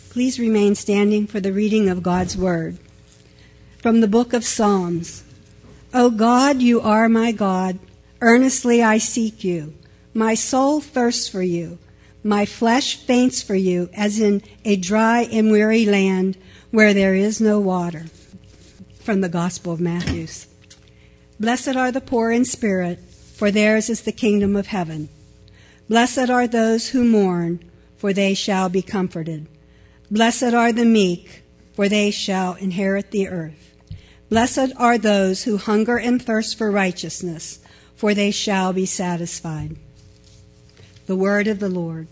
Please remain standing for the reading of God's Word. From the book of Psalms. O God, you are my God. Earnestly I seek you. My soul thirsts for you. My flesh faints for you, as in a dry and weary land where there is no water. From the Gospel of Matthew. Blessed are the poor in spirit, for theirs is the kingdom of heaven. Blessed are those who mourn, for they shall be comforted. Blessed are the meek, for they shall inherit the earth. Blessed are those who hunger and thirst for righteousness, for they shall be satisfied. The word of the Lord.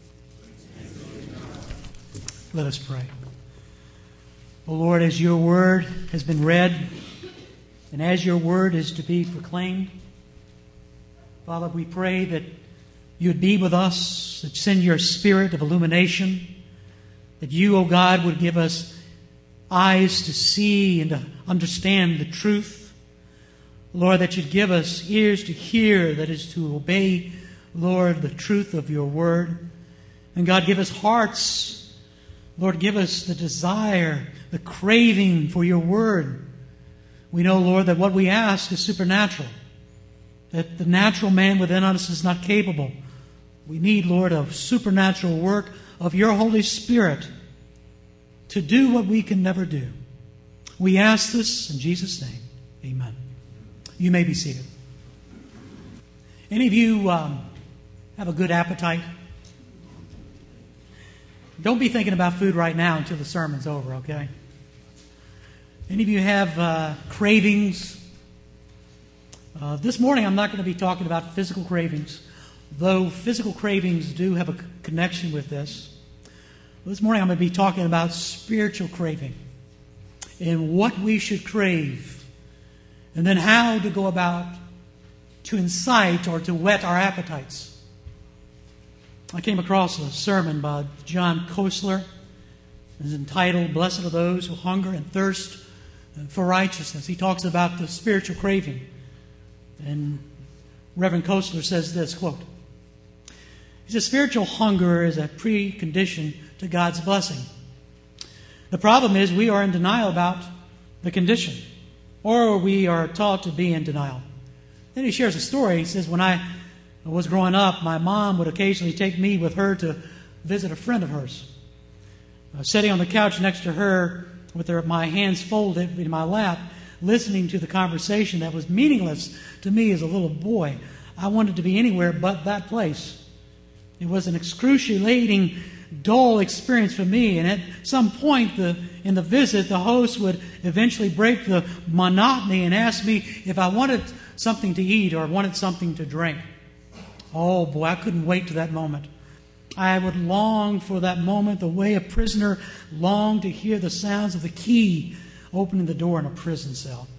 Let us pray. O Lord, as your word has been read, and as your word is to be proclaimed, Father, we pray that you would be with us, that send your spirit of illumination, that you, O God, would give us eyes to see and to understand the truth. Lord, that you'd give us ears to hear, that is to obey, Lord, the truth of your word. And God, give us hearts. Lord, give us the desire, the craving for your word. We know, Lord, that what we ask is supernatural, that the natural man within us is not capable. We need, Lord, a supernatural work of your Holy Spirit to do what we can never do. We ask this in Jesus' name. Amen. You may be seated. Any of you have a good appetite? Don't be thinking about food right now until the sermon's over, okay? Any of you have cravings? This morning I'm not going to be talking about physical cravings, though physical cravings do have a connection with this. This morning I'm going to be talking about spiritual craving and what we should crave, and then how to go about to incite or to whet our appetites. I came across a sermon by John Koestler. It's entitled, Blessed Are Those Who Hunger and Thirst for Righteousness. He talks about the spiritual craving. And Reverend Koestler says this, quote, he says, spiritual hunger is a precondition to God's blessing. The problem is we are in denial about the condition, or we are taught to be in denial. Then he shares a story. He says, when I was growing up, my mom would occasionally take me with her to visit a friend of hers. Sitting on the couch next to her with my hands folded in my lap, listening to the conversation that was meaningless to me as a little boy. I wanted to be anywhere but that place. It was an excruciating, dull experience for me. And at some point in the visit, the host would eventually break the monotony and ask me if I wanted something to eat or wanted something to drink. Oh boy, I couldn't wait to that moment. I would long for that moment the way a prisoner longed to hear the sounds of the key opening the door in a prison cell.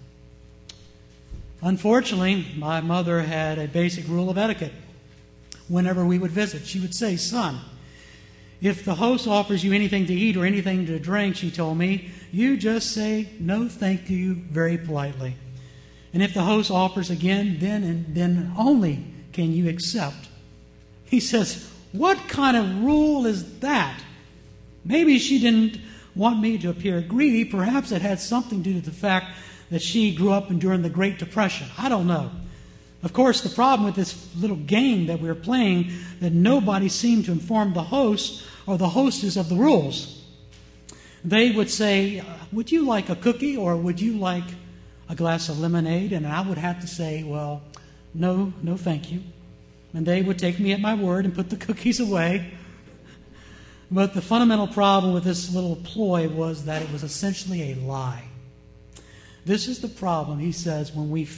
Unfortunately, my mother had a basic rule of etiquette. Whenever we would visit, she would say, son, if the host offers you anything to eat or anything to drink, she told me, you just say, no thank you, very politely. And if the host offers again, then and then only can you accept. He says, what kind of rule is that? Maybe she didn't want me to appear greedy. Perhaps it had something to do with the fact that she grew up during the Great Depression. I don't know. Of course, the problem with this little game that we were playing, that nobody seemed to inform the host or the hostess of the rules. They would say, would you like a cookie or would you like a glass of lemonade? And I would have to say, well, no, thank you. And they would take me at my word and put the cookies away. But the fundamental problem with this little ploy was that it was essentially a lie. This is the problem, he says,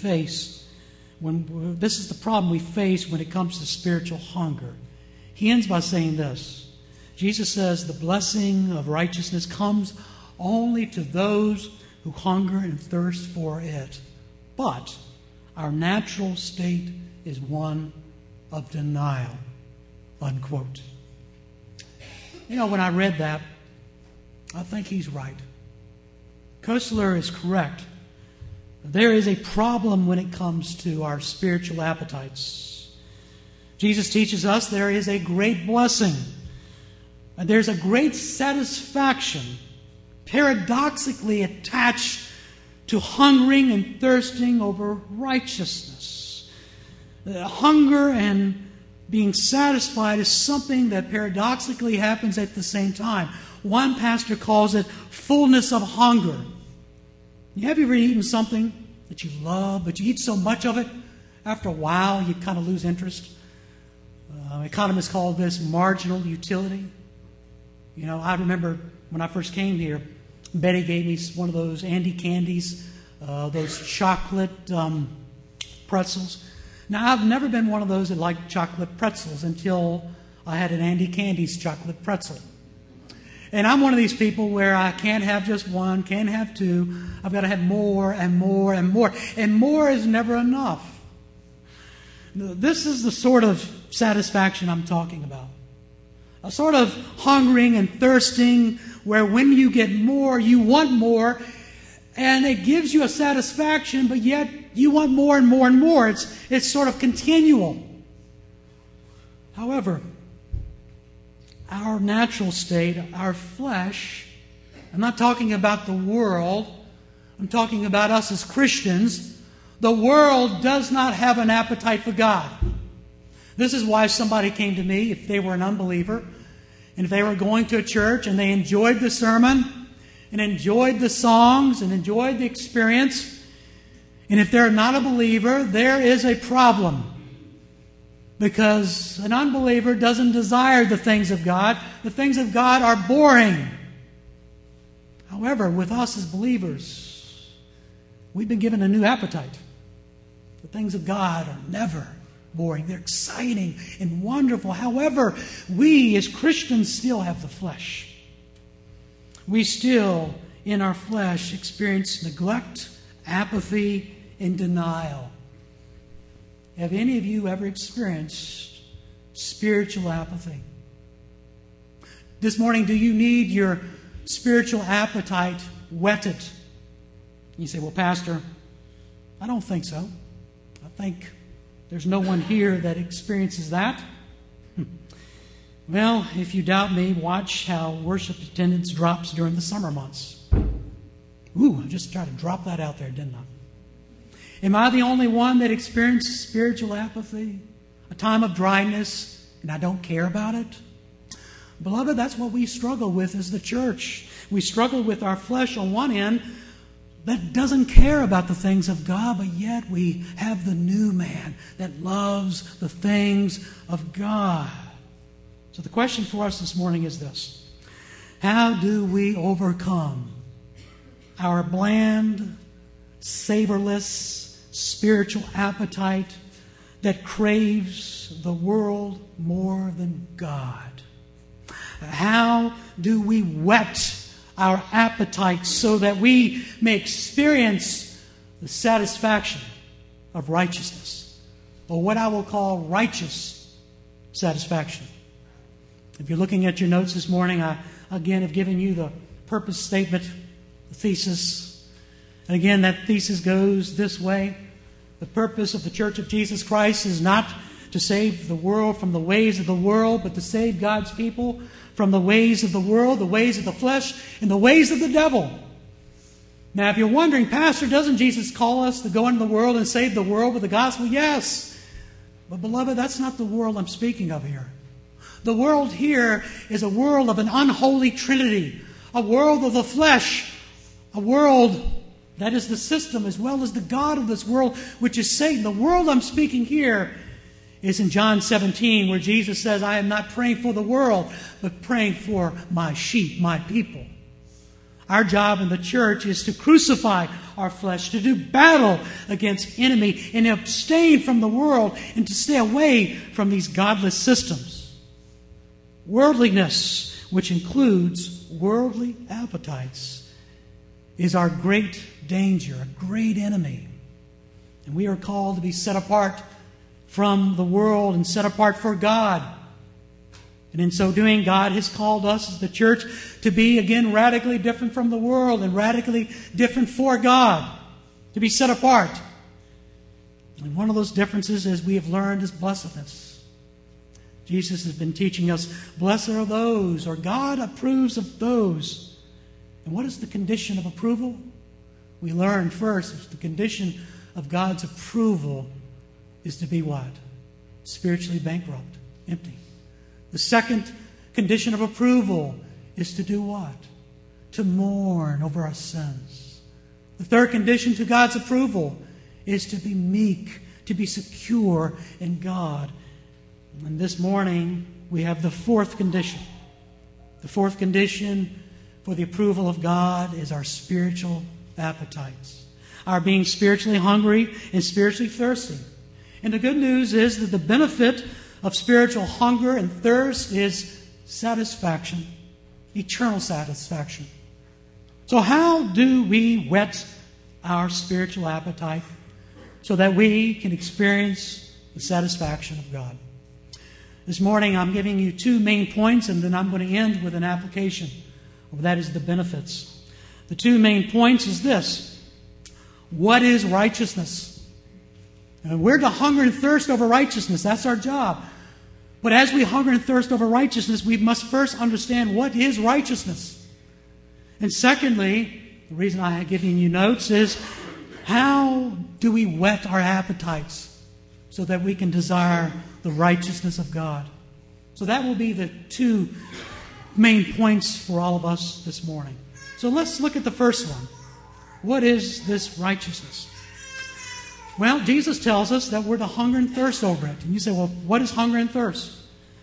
this is the problem we face when it comes to spiritual hunger. He ends by saying this. Jesus says the blessing of righteousness comes only to those who hunger and thirst for it. But our natural state is one of denial. Unquote. You know, when I read that, I think he's right. Koestler is correct. There is a problem when it comes to our spiritual appetites. Jesus teaches us there is a great blessing there's a great satisfaction paradoxically attached to hungering and thirsting over righteousness. Hunger and being satisfied is something that paradoxically happens at the same time. One pastor calls it fullness of hunger. Have you ever eaten something that you love, but you eat so much of it, after a while you kind of lose interest? Economists call this marginal utility. I remember when I first came here, Betty gave me one of those Andy candies, those chocolate pretzels. Now, I've never been one of those that liked chocolate pretzels until I had an Andy Candies chocolate pretzel. And I'm one of these people where I can't have just one, can't have two. I've got to have more and more and more. And more is never enough. This is the sort of satisfaction I'm talking about. A sort of hungering and thirsting where when you get more, you want more. And it gives you a satisfaction, but yet you want more and more and more. It's sort of continual. However, our natural state, our flesh, I'm not talking about the world, I'm talking about us as Christians. The world does not have an appetite for God. This is why somebody came to me, if they were an unbeliever, and if they were going to a church and they enjoyed the sermon, and enjoyed the songs, and enjoyed the experience, and if they're not a believer, there is a problem. Because an unbeliever doesn't desire the things of God. The things of God are boring. However, with us as believers, we've been given a new appetite. The things of God are never boring. They're exciting and wonderful. However, we as Christians still have the flesh. We still, in our flesh, experience neglect, apathy, and denial. Have any of you ever experienced spiritual apathy? This morning, do you need your spiritual appetite whetted? You say, well, Pastor, I don't think so. I think there's no one here that experiences that. Well, if you doubt me, watch how worship attendance drops during the summer months. Ooh, I just tried to drop that out there, didn't I? Am I the only one that experienced spiritual apathy? A time of dryness, and I don't care about it? Beloved, that's what we struggle with as the church. We struggle with our flesh on one end that doesn't care about the things of God, but yet we have the new man that loves the things of God. So the question for us this morning is this: how do we overcome our bland, savorless, spiritual appetite that craves the world more than God? How do we whet our appetite so that we may experience the satisfaction of righteousness, or what I will call righteous satisfaction? If you're looking at your notes this morning, I again have given you the purpose statement, the thesis. And again, that thesis goes this way: the purpose of the Church of Jesus Christ is not to save the world from the ways of the world, but to save God's people from the ways of the world, the ways of the flesh, and the ways of the devil. Now, if you're wondering, Pastor, doesn't Jesus call us to go into the world and save the world with the gospel? Yes. But beloved, that's not the world I'm speaking of here. The world here is a world of an unholy trinity, a world of the flesh, a world that is the system as well as the God of this world, which is Satan. The world I'm speaking here is in John 17, where Jesus says, I am not praying for the world, but praying for my sheep, my people. Our job in the church is to crucify our flesh, to do battle against enemy, and abstain from the world, and to stay away from these godless systems. Worldliness, which includes worldly appetites, is our great danger, a great enemy. And we are called to be set apart from the world and set apart for God. And in so doing, God has called us as the church to be, again, radically different from the world and radically different for God, to be set apart. And one of those differences, as we have learned, is blessedness. Jesus has been teaching us, blessed are those, or God approves of those. And what is the condition of approval? We learned first, the condition of God's approval is to be what? Spiritually bankrupt, empty. The second condition of approval is to do what? To mourn over our sins. The third condition to God's approval is to be meek, to be secure in God. And this morning, we have the fourth condition. The fourth condition for the approval of God is our spiritual appetites. Our being spiritually hungry and spiritually thirsty. And the good news is that the benefit of spiritual hunger and thirst is satisfaction, eternal satisfaction. So how do we whet our spiritual appetite so that we can experience the satisfaction of God? This morning I'm giving you two main points, and then I'm going to end with an application. That is the benefits. The two main points is this. What is righteousness? And we're to hunger and thirst over righteousness. That's our job. But as we hunger and thirst over righteousness, we must first understand what is righteousness. And secondly, the reason I have given you notes is, how do we whet our appetites so that we can desire the righteousness of God? So that will be the two main points for all of us this morning. So let's look at the first one. What is this righteousness? Well, Jesus tells us that we're to hunger and thirst over it. And you say, well, what is hunger and thirst?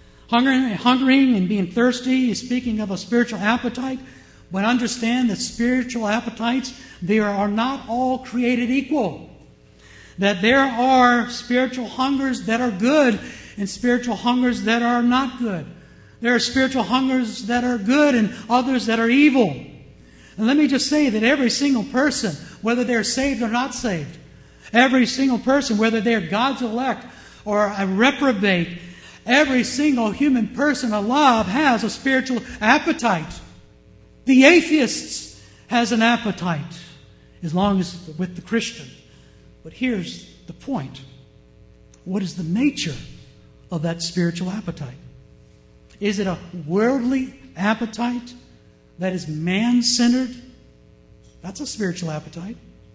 Hungering and being thirsty is speaking of a spiritual appetite. But understand that spiritual appetites, they are not all created equal. That there are spiritual hungers that are good and spiritual hungers that are not good. There are spiritual hungers that are good and others that are evil. And let me just say that every single person, whether they're saved or not saved, every single person, whether they're God's elect or a reprobate, every single human person alive has a spiritual appetite. The atheist has an appetite, as long as with the Christian. But here's the point. What is the nature of that spiritual appetite? Is it a worldly appetite that is man-centered? That's a spiritual appetite.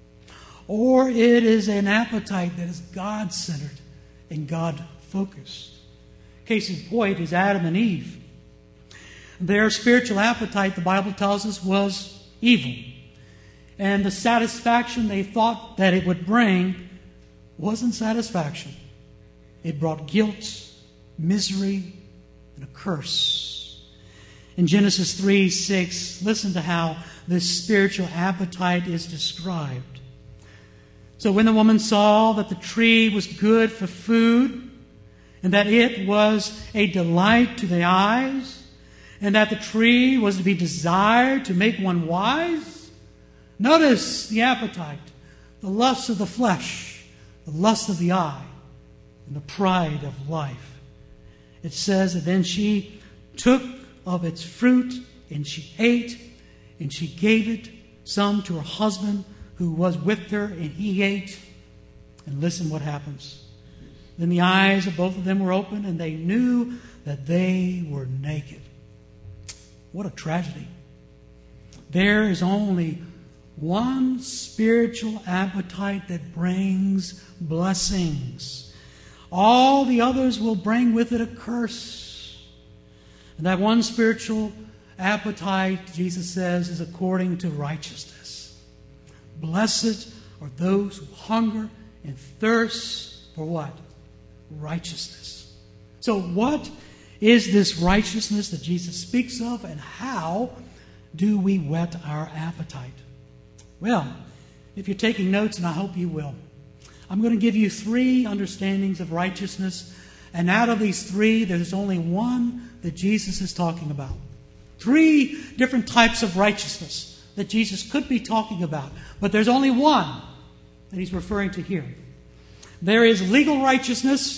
Or it is an appetite that is God-centered and God-focused. Case in point is Adam and Eve. Their spiritual appetite, the Bible tells us, was evil. And the satisfaction they thought that it would bring wasn't satisfaction. It brought guilt, misery, and a curse. In Genesis 3:6, listen to how this spiritual appetite is described. So when the woman saw that the tree was good for food, and that it was a delight to the eyes, and that the tree was to be desired to make one wise, notice the appetite, the lust of the flesh, the lust of the eye, and the pride of life. It says that then she took of its fruit, and she ate, and she gave it some to her husband who was with her, and he ate. And listen what happens. Then the eyes of both of them were open, and they knew that they were naked. What a tragedy. There is only one spiritual appetite that brings blessings. All the others will bring with it a curse. And that one spiritual appetite, Jesus says, is according to righteousness. Blessed are those who hunger and thirst for what? Righteousness. So what is this righteousness that Jesus speaks of, and how do we whet our appetite? Well, if you're taking notes, and I hope you will, I'm going to give you three understandings of righteousness, and out of these three, there's only one that Jesus is talking about. Three different types of righteousness that Jesus could be talking about, but there's only one that he's referring to here. There is legal righteousness.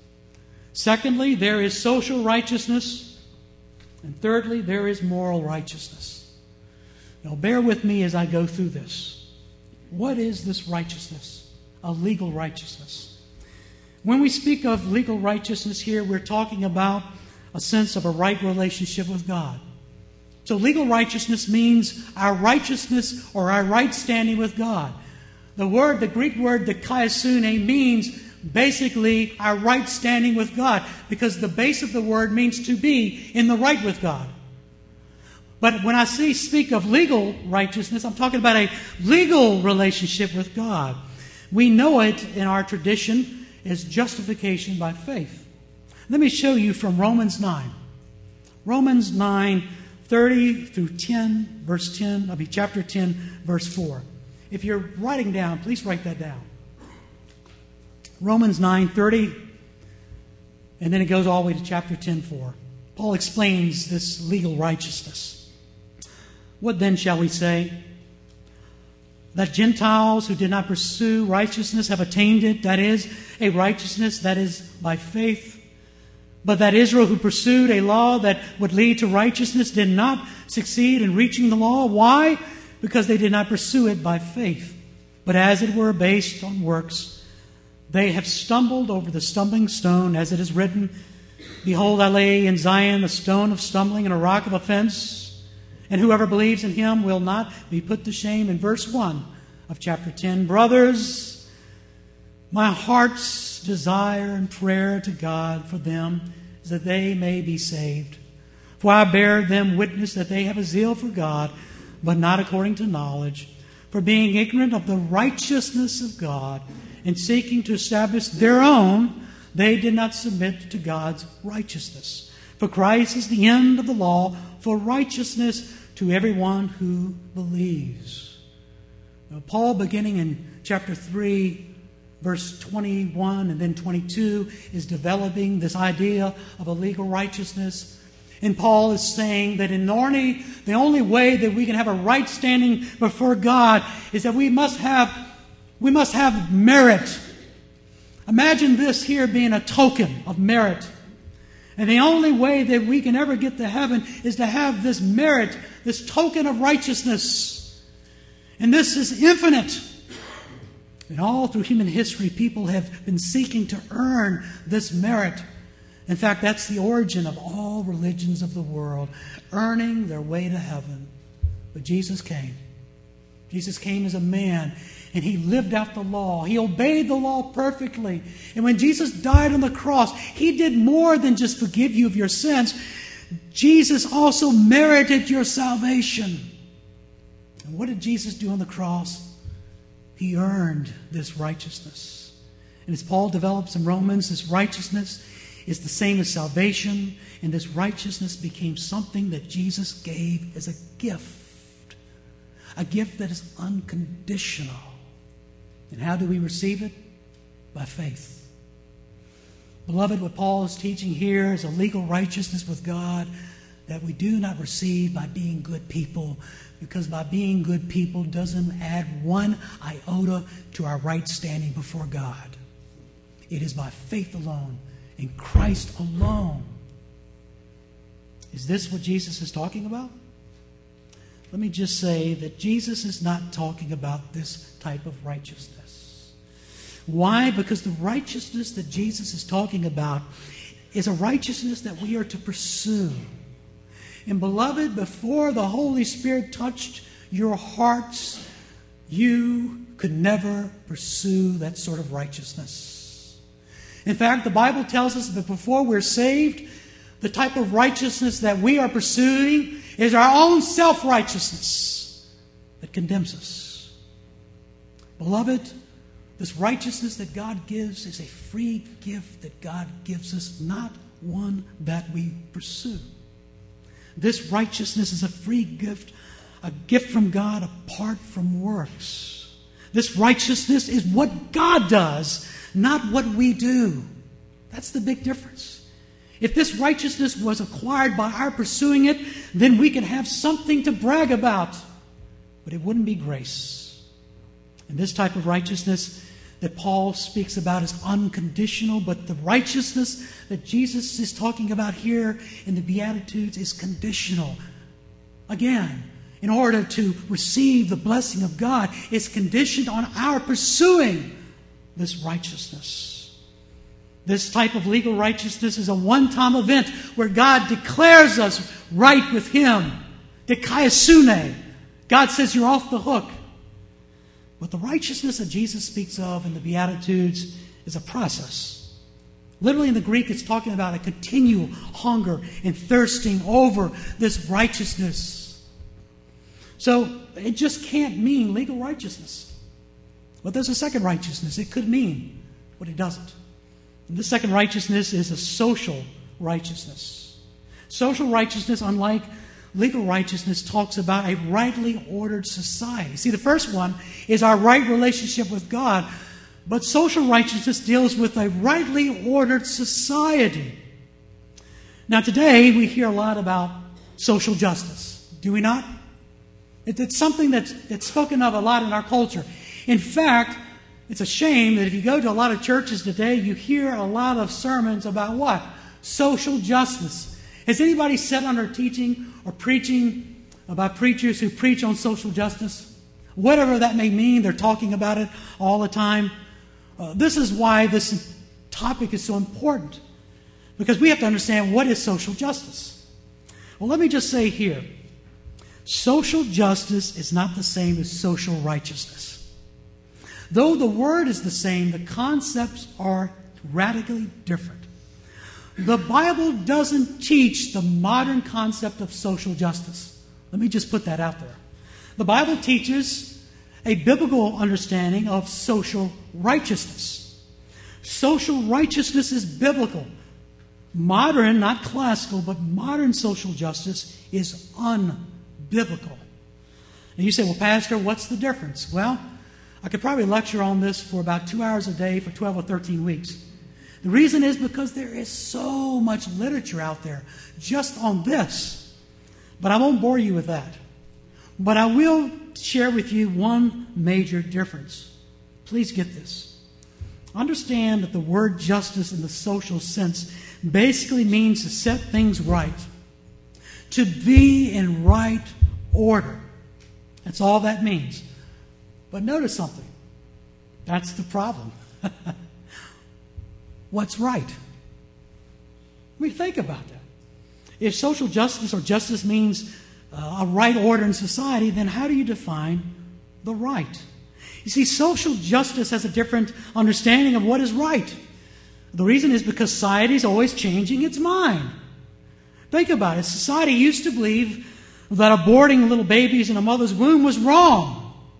Secondly, there is social righteousness. And thirdly, there is moral righteousness. Now, bear with me as I go through this. What is this righteousness? A legal righteousness. When we speak of legal righteousness here, we're talking about a sense of a right relationship with God. So legal righteousness means our righteousness or our right standing with God. The Greek word dikaiosune, means basically our right standing with God, because the base of the word means to be in the right with God. But when I speak of legal righteousness, I'm talking about a legal relationship with God. We know it in our tradition as justification by faith. Let me show you from Romans 9. Romans 9, 30 through 10, verse 10, chapter 10, verse 4. If you're writing down, please write that down. Romans 9, 30, and then it goes all the way to chapter 10, 4. Paul explains this legal righteousness. What then shall we say? That Gentiles who did not pursue righteousness have attained it, that is, a righteousness that is by faith. But that Israel who pursued a law that would lead to righteousness did not succeed in reaching the law. Why? Because they did not pursue it by faith, but as it were based on works. They have stumbled over the stumbling stone, as it is written, Behold, I lay in Zion a stone of stumbling and a rock of offense, and whoever believes in him will not be put to shame. In verse 1 of chapter 10, brothers, my heart's desire and prayer to God for them is that they may be saved. For I bear them witness that they have a zeal for God, but not according to knowledge. For being ignorant of the righteousness of God and seeking to establish their own, they did not submit to God's righteousness. For Christ is the end of the law for righteousness to everyone who believes. Now, Paul, beginning in chapter 3, verse 21 and then 22, is developing this idea of a legal righteousness. And Paul is saying that the only way that we can have a right standing before God is that we must have merit. Imagine this here being a token of merit. And the only way that we can ever get to heaven is to have this merit, this token of righteousness. And this is infinite. And all through human history, people have been seeking to earn this merit. In fact, that's the origin of all religions of the world, earning their way to heaven. But Jesus came. Jesus came as a man, and He lived out the law. He obeyed the law perfectly. And when Jesus died on the cross, He did more than just forgive you of your sins. Jesus also merited your salvation. And what did Jesus do on the cross? He earned this righteousness. And as Paul develops in Romans, this righteousness is the same as salvation. And this righteousness became something that Jesus gave as a gift. A gift that is unconditional. And how do we receive it? By faith. Beloved, what Paul is teaching here is a legal righteousness with God that we do not receive by being good people, because by being good people doesn't add one iota to our right standing before God. It is by faith alone, in Christ alone. Is this what Jesus is talking about? Let me just say that Jesus is not talking about this type of righteousness. Why? Because the righteousness that Jesus is talking about is a righteousness that we are to pursue. And beloved, before the Holy Spirit touched your hearts, you could never pursue that sort of righteousness. In fact, the Bible tells us that before we're saved, the type of righteousness that we are pursuing is our own self-righteousness that condemns us. Beloved, this righteousness that God gives is a free gift that God gives us, not one that we pursue. This righteousness is a free gift, a gift from God apart from works. This righteousness is what God does, not what we do. That's the big difference. If this righteousness was acquired by our pursuing it, then we can have something to brag about. But it wouldn't be grace. And this type of righteousness that Paul speaks about is unconditional, but the righteousness that Jesus is talking about here in the Beatitudes is conditional. Again, in order to receive the blessing of God, it's conditioned on our pursuing this righteousness. This type of legal righteousness is a one-time event where God declares us right with Him. Dikaiosune. God says you're off the hook. But the righteousness that Jesus speaks of in the Beatitudes is a process. Literally in the Greek, it's talking about a continual hunger and thirsting over this righteousness. So it just can't mean legal righteousness. But there's a second righteousness. It could mean, but it doesn't. And this second righteousness is a social righteousness. Social righteousness, unlike legal righteousness, talks about a rightly ordered society. See, the first one is our right relationship with God, but social righteousness deals with a rightly ordered society. Now, today we hear a lot about social justice, do we not? It's something that's spoken of a lot in our culture. In fact, it's a shame that if you go to a lot of churches today, you hear a lot of sermons about what? Social justice. Has anybody sat under teaching or preaching about preachers who preach on social justice? Whatever that may mean, they're talking about it all the time. This is why this topic is so important. Because we have to understand what is social justice. Well, let me just say here, social justice is not the same as social righteousness. Though the word is the same, the concepts are radically different. The Bible doesn't teach the modern concept of social justice. Let me just put that out there. The Bible teaches a biblical understanding of social righteousness. Social righteousness is biblical. Modern, not classical, but modern social justice is unbiblical. And you say, well, Pastor, what's the difference? Well, I could probably lecture on this for about 2 hours a day for 12 or 13 weeks. The reason is because there is so much literature out there just on this. But I won't bore you with that. But I will share with you one major difference. Please get this. Understand that the word justice in the social sense basically means to set things right. To be in right order. That's all that means. But notice something. That's the problem. What's right? I mean, think about that. If social justice or justice means a right order in society, then how do you define the right? You see, social justice has a different understanding of what is right. The reason is because society is always changing its mind. Think about it. Society used to believe that aborting little babies in a mother's womb was wrong.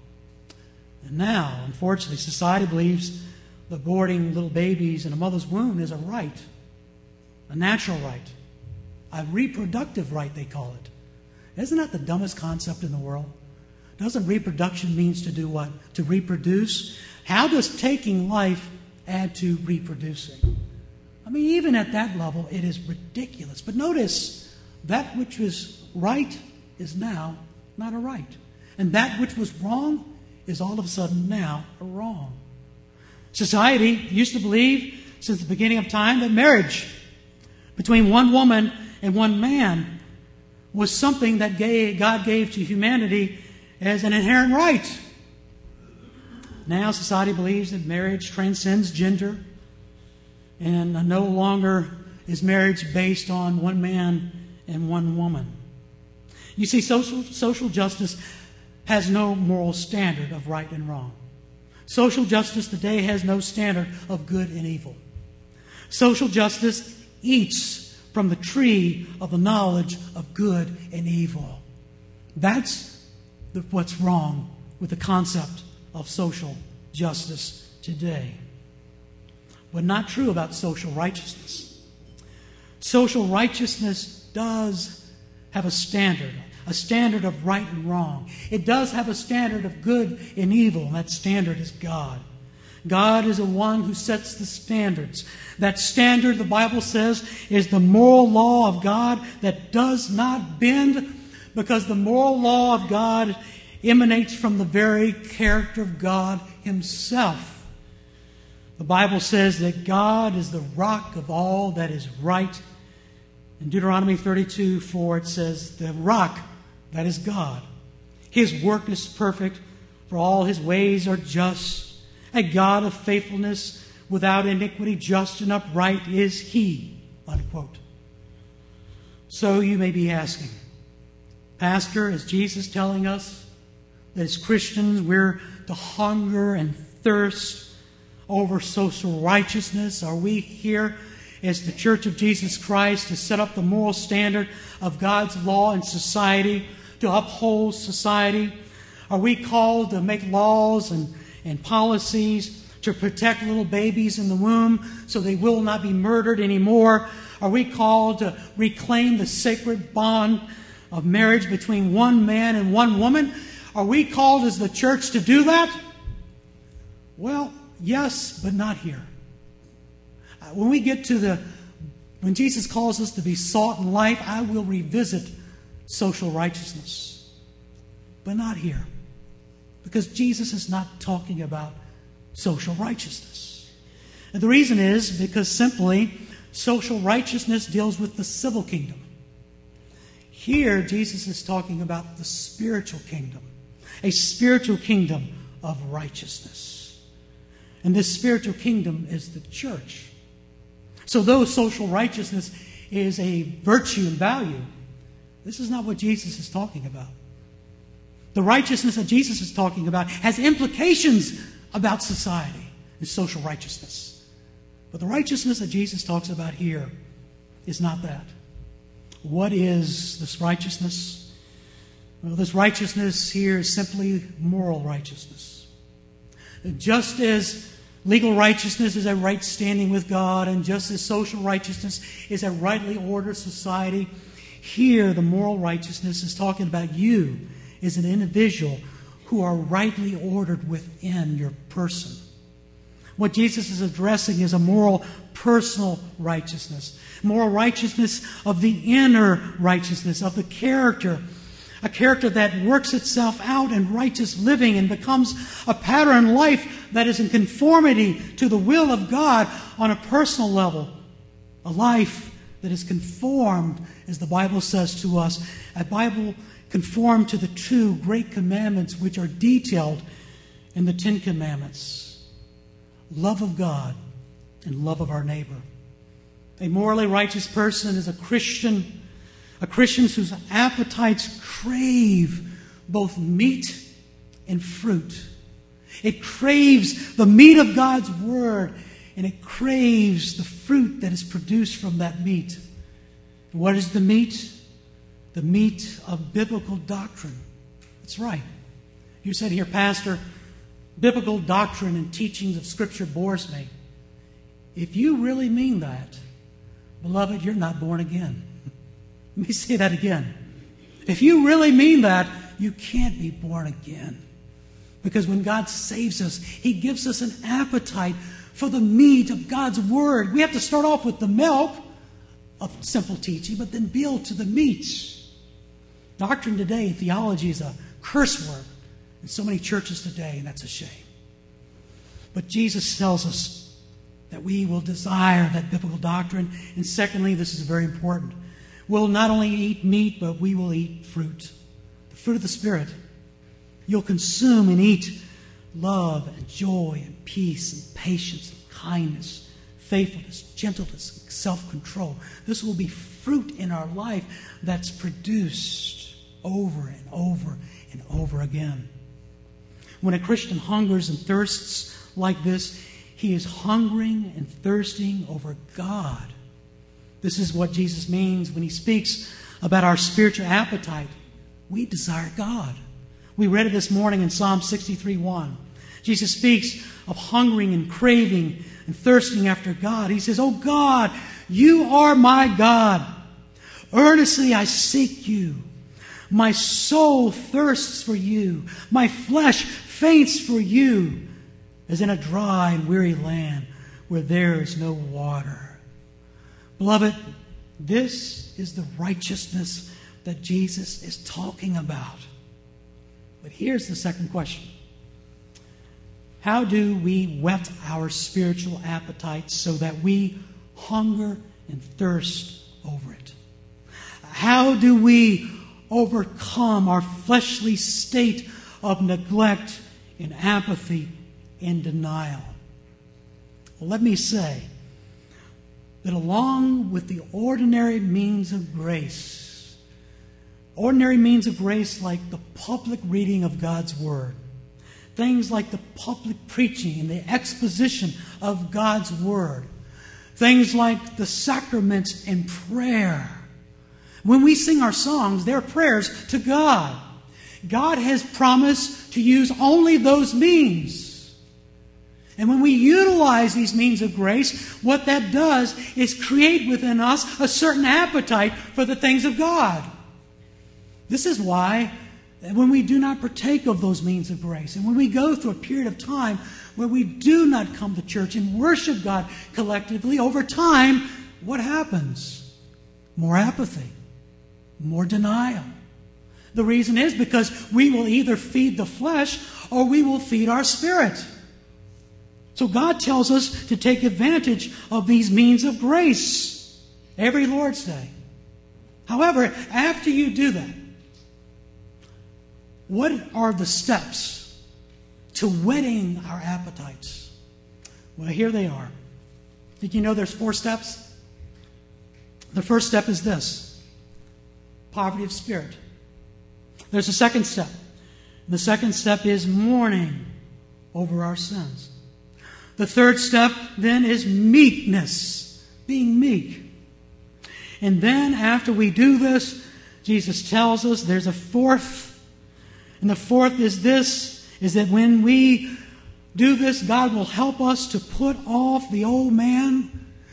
And now, unfortunately, society believes that aborting little babies in a mother's womb is a right, a natural right, a reproductive right, they call it. Isn't that the dumbest concept in the world? Doesn't reproduction means to do what? To reproduce? How does taking life add to reproducing? I mean, even at that level, it is ridiculous. But notice, that which was right is now not a right. And that which was wrong is all of a sudden now a wrong. Society used to believe since the beginning of time that marriage between one woman and one man was something that God gave to humanity as an inherent right. Now society believes that marriage transcends gender and no longer is marriage based on one man and one woman. You see, social justice has no moral standard of right and wrong. Social justice today has no standard of good and evil. Social justice eats from the tree of the knowledge of good and evil. That's what's wrong with the concept of social justice today. But not true about social righteousness. Social righteousness does have a standard of right and wrong. It does have a standard of good and evil, and that standard is God. God is the one who sets the standards. That standard, the Bible says, is the moral law of God that does not bend, because the moral law of God emanates from the very character of God Himself. The Bible says that God is the rock of all that is right. In Deuteronomy 32:4 it says, the rock, that is God. His work is perfect, for all His ways are just. A God of faithfulness without iniquity, just and upright is He, unquote. So you may be asking, Pastor, is Jesus telling us that as Christians we're to hunger and thirst over social righteousness? Are we here as the Church of Jesus Christ to set up the moral standard of God's law in society, to uphold society? Are we called to make laws and policies to protect little babies in the womb so they will not be murdered anymore? Are we called to reclaim the sacred bond of marriage between one man and one woman? Are we called as the church to do that? Well, yes, but not here. When Jesus calls us to be salt and light, I will revisit social righteousness. But not here. Because Jesus is not talking about social righteousness. And the reason is because simply social righteousness deals with the civil kingdom. Here, Jesus is talking about the spiritual kingdom. A spiritual kingdom of righteousness. And this spiritual kingdom is the church. So though social righteousness is a virtue and value, this is not what Jesus is talking about. The righteousness that Jesus is talking about has implications about society and social righteousness. But the righteousness that Jesus talks about here is not that. What is this righteousness? Well, this righteousness here is simply moral righteousness. Just as legal righteousness is a right standing with God, and just as social righteousness is a rightly ordered society, here the moral righteousness is talking about you as an individual who are rightly ordered within your person. What Jesus is addressing is a moral personal righteousness. Moral righteousness of the inner righteousness, of the character. A character that works itself out in righteous living and becomes a pattern life that is in conformity to the will of God on a personal level. A life that is conformed, as the Bible says to us, a Bible conformed to the two great commandments which are detailed in the Ten Commandments. Love of God and love of our neighbor. A morally righteous person is a Christian whose appetites crave both meat and fruit. It craves the meat of God's Word, and it craves the fruit that is produced from that meat. What is the meat? The meat of biblical doctrine. That's right. You said here, Pastor, biblical doctrine and teachings of Scripture bores me. If you really mean that, beloved, you're not born again. Let me say that again. If you really mean that, you can't be born again. Because when God saves us, He gives us an appetite for the meat of God's Word. We have to start off with the milk of simple teaching, but then build to the meat. Doctrine today, theology, is a curse word in so many churches today, and that's a shame. But Jesus tells us that we will desire that biblical doctrine. And secondly, this is very important. We'll not only eat meat, but we will eat fruit. The fruit of the Spirit. You'll consume and eat love and joy and peace and patience and kindness, faithfulness, gentleness, and self-control. This will be fruit in our life that's produced over and over and over again. When a Christian hungers and thirsts like this, he is hungering and thirsting over God. This is what Jesus means when He speaks about our spiritual appetite. We desire God. We read it this morning in Psalm 63:1. Jesus speaks of hungering and craving and thirsting after God. He says, "Oh God, you are my God. Earnestly I seek you. My soul thirsts for you. My flesh faints for you, as in a dry and weary land where there is no water." Beloved, this is the righteousness that Jesus is talking about. But here's the second question. How do we whet our spiritual appetites so that we hunger and thirst over it? How do we overcome our fleshly state of neglect and apathy and denial? Well, let me say that along with the ordinary means of grace like the public reading of God's Word, things like the public preaching and the exposition of God's Word, things like the sacraments and prayer. When we sing our songs, they're prayers to God. God has promised to use only those means. And when we utilize these means of grace, what that does is create within us a certain appetite for the things of God. This is why when we do not partake of those means of grace, and when we go through a period of time where we do not come to church and worship God collectively, over time, what happens? More apathy, more denial. The reason is because we will either feed the flesh or we will feed our spirit. So God tells us to take advantage of these means of grace every Lord's Day. However, after you do that, what are the steps to whetting our appetites? Well, here they are. Did you know there's 4 steps? The first step is this: poverty of spirit. There's a second step. The second step is mourning over our sins. The third step then is meekness, being meek. And then after we do this, Jesus tells us there's a fourth. And the fourth is this, is that when we do this, God will help us to put off the old man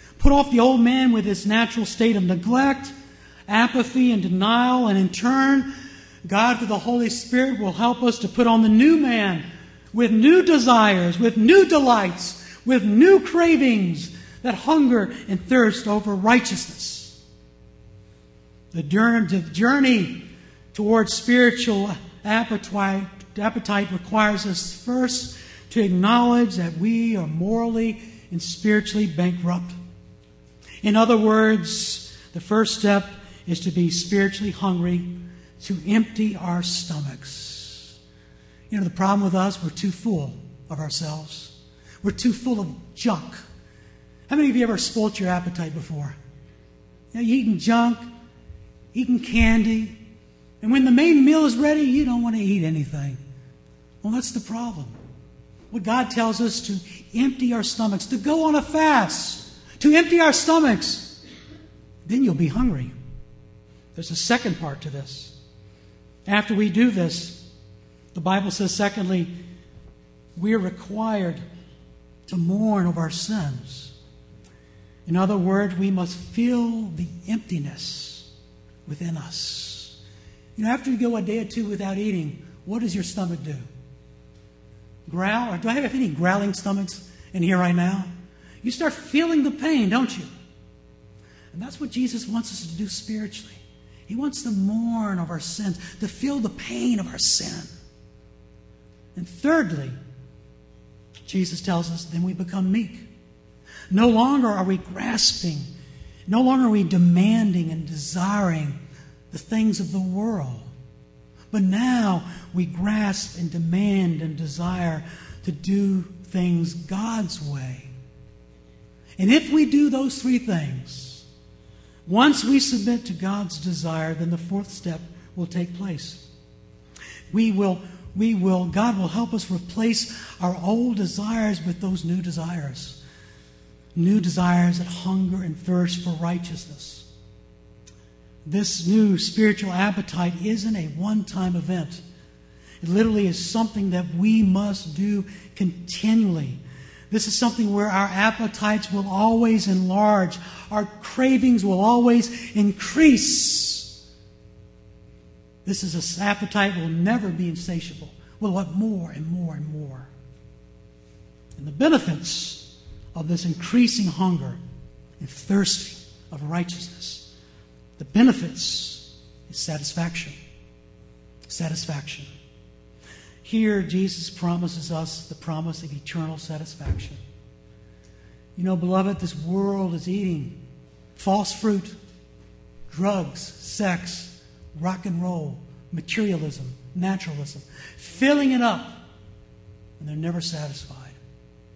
with its natural state of neglect, apathy, and denial. And in turn, God, through the Holy Spirit, will help us to put on the new man with new desires, with new delights, with new cravings that hunger and thirst over righteousness. The journey towards spiritual appetite requires us first to acknowledge that we are morally and spiritually bankrupt. In other words, the first step is to be spiritually hungry, to empty our stomachs. You know, the problem with us, we're too full of ourselves. We're too full of junk. How many of you ever spoilt your appetite before? You know, you're eating junk, eating candy, and when the main meal is ready, you don't want to eat anything. Well, that's the problem. What God tells us to empty our stomachs, to go on a fast, to empty our stomachs. Then you'll be hungry. There's a second part to this. After we do this, the Bible says, secondly, we are required to mourn over our sins. In other words, we must feel the emptiness within us. You know, after you go a day or two without eating, what does your stomach do? Growl? Or do I have any growling stomachs in here right now? You start feeling the pain, don't you? And that's what Jesus wants us to do spiritually. He wants to mourn over our sins, to feel the pain of our sin. And thirdly, Jesus tells us, then we become meek. No longer are we grasping, no longer are we demanding and desiring the things of the world. But now we grasp and demand and desire to do things God's way. And if we do those 3 things, once we submit to God's desire, then the fourth step will take place. God will help us replace our old desires with those new desires. New desires that hunger and thirst for righteousness. This new spiritual appetite isn't a one-time event. It literally is something that we must do continually. This is something where our appetites will always enlarge. Our cravings will always increase. This is an appetite will never be insatiable. We'll want more and more and more. And the benefits of this increasing hunger and thirsting of righteousness, the benefits is satisfaction. Satisfaction. Here, Jesus promises us the promise of eternal satisfaction. You know, beloved, this world is eating false fruit, drugs, sex, rock and roll, materialism, naturalism, filling it up, and they're never satisfied.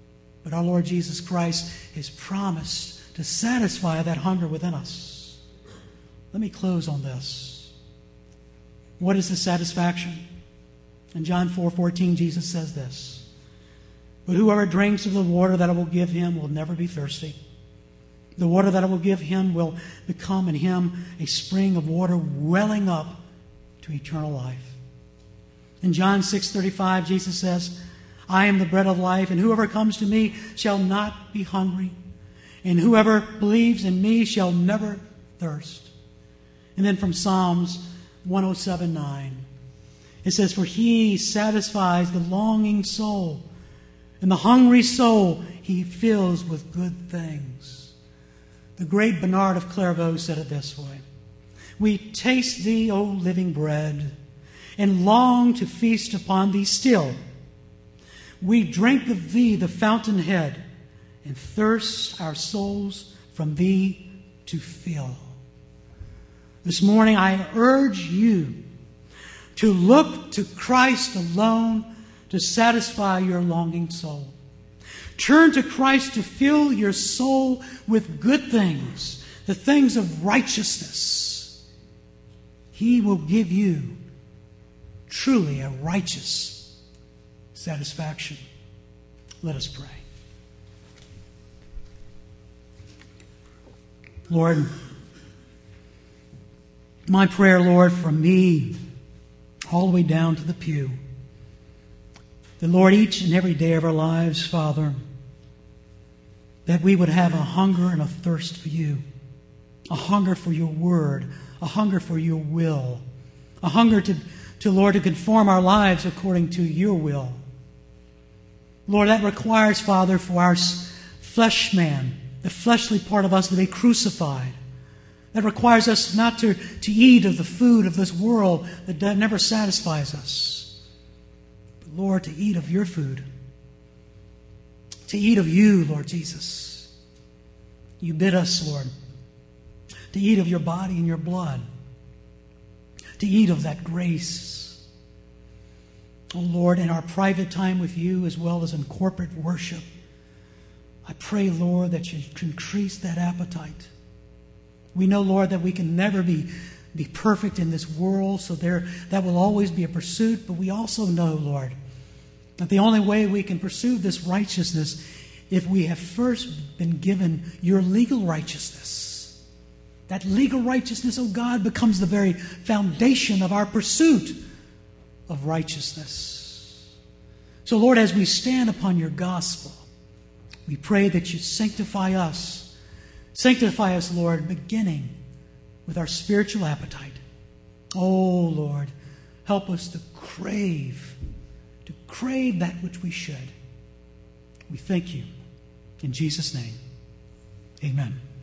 But our Lord Jesus Christ has promised to satisfy that hunger within us. Let me close on this. What is the satisfaction? In John 4:14, Jesus says this, "But whoever drinks of the water that I will give him will never be thirsty. The water that I will give him will become in him a spring of water welling up to eternal life." In John 6:35, Jesus says, "I am the bread of life, and whoever comes to me shall not be hungry, and whoever believes in me shall never thirst." And then from Psalms 107:9, it says, "For he satisfies the longing soul, and the hungry soul he fills with good things." The great Bernard of Clairvaux said it this way, "We taste thee, O living bread, and long to feast upon thee still. We drink of thee, the fountainhead, and thirst our souls from thee to fill." This morning I urge you to look to Christ alone to satisfy your longing soul. Turn to Christ to fill your soul with good things, the things of righteousness. He will give you truly a righteous satisfaction. Let us pray. Lord, my prayer, Lord, from me all the way down to the pew, that, Lord, each and every day of our lives, Father, that we would have a hunger and a thirst for you, a hunger for your word, a hunger for your will, a hunger to Lord, to conform our lives according to your will. Lord, that requires, Father, for our flesh man, the fleshly part of us, to be crucified. That requires us not to eat of the food of this world that never satisfies us. But, Lord, to eat of your food. To eat of you, Lord Jesus. You bid us, Lord, to eat of your body and your blood. To eat of that grace. Oh, Lord, in our private time with you as well as in corporate worship, I pray, Lord, that you increase that appetite. We know, Lord, that we can never be perfect in this world, so that will always be a pursuit. But we also know, Lord, that the only way we can pursue this righteousness if we have first been given your legal righteousness. That legal righteousness, oh God, becomes the very foundation of our pursuit of righteousness. So, Lord, as we stand upon your gospel, we pray that you sanctify us. Sanctify us, Lord, beginning with our spiritual appetite. Oh, Lord, help us to crave that which we should. We thank you. In Jesus' name, amen.